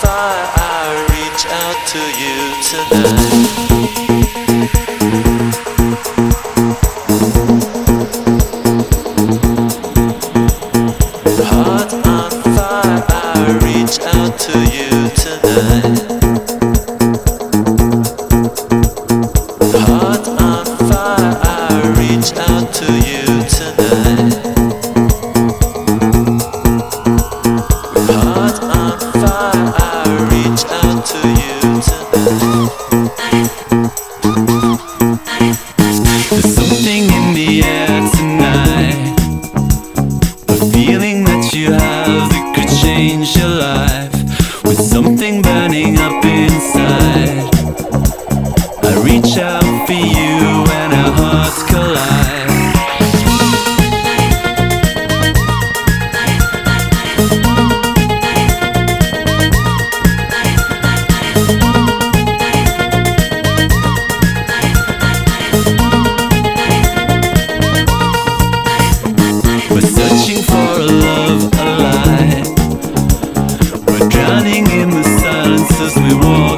fire, I reach out to you tonight. Heart on fire, I reach out to you tonight. Heart on fire, I reach out to you tonight. Heart on fire, I reach out to you tonight. There's something in the air tonight, a feeling that you have that could change your life, with something burning up inside. I reach out for you and our hearts collide. We're searching for a love, a light. We're drowning in the silence as we walk.